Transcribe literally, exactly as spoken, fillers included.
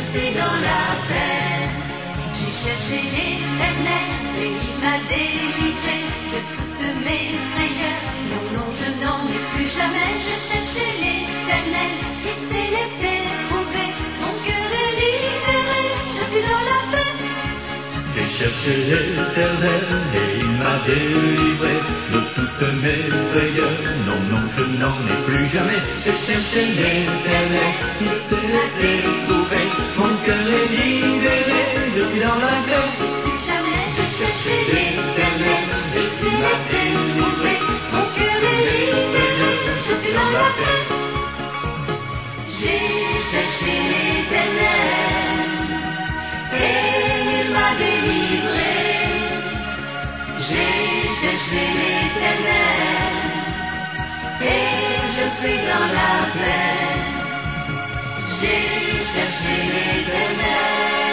suis dans la paix. J'ai cherché l'Éternel et il m'a délivré de toutes mes frayeurs. Non, non, je n'en ai plus jamais. Je cherchais l'Éternel, il s'est laissé trouver. Mon cœur est libéré, je suis dans la paix. J'ai cherché l'Éternel et il m'a délivré de toutes mes frayeurs. Non, non, je n'en ai plus jamais. J'ai cherché l'Éternel, il s'est laissé trouver. Mon cœur est libéré, je suis dans la paix. Plus jamais je cherchais l'Éternel, il s'est laissé trouver. Mon cœur est libéré, je suis dans la paix. J'ai cherché l'Éternel et il m'a délivré. J'ai cherché l'Éternel et je suis dans la paix. J'ai cherché l'Éternel.